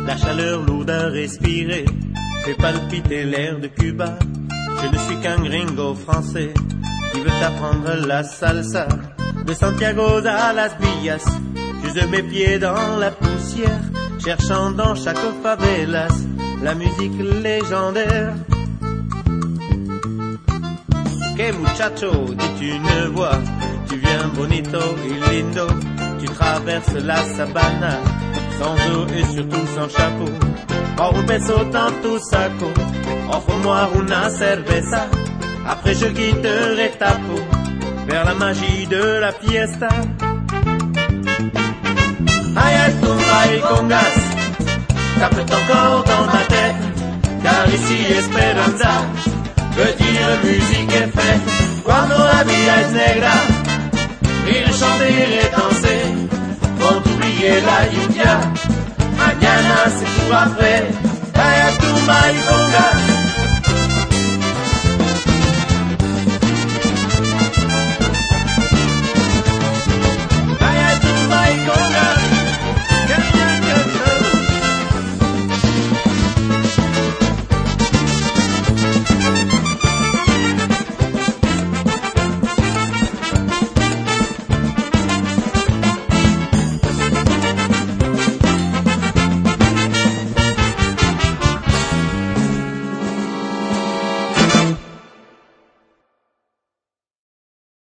La chaleur lourde à respirer fait palpiter l'air de Cuba. Je ne suis qu'un gringo français qui veut apprendre la salsa. De Santiago à Las Villas, j'use mes pieds dans la poussière, cherchant dans chaque favelas la musique légendaire. Que muchacho, dit une voix, tu viens bonito y lindo, tu traverses la sabana, sans eau et surtout sans chapeau. Or un beso dans tu saco, offre-moi una cerveza, après je quitterai ta peau, vers la magie de la fiesta. Aïe aïe, tumba y congas, tape encore dans ma tête, car ici Esperanza veut dire musique et fête. Cuando la vida es negra, rire, chanter et danser, vont oublier la lluvia, mañana c'est pour après. Aïe aïe, tumba y congas,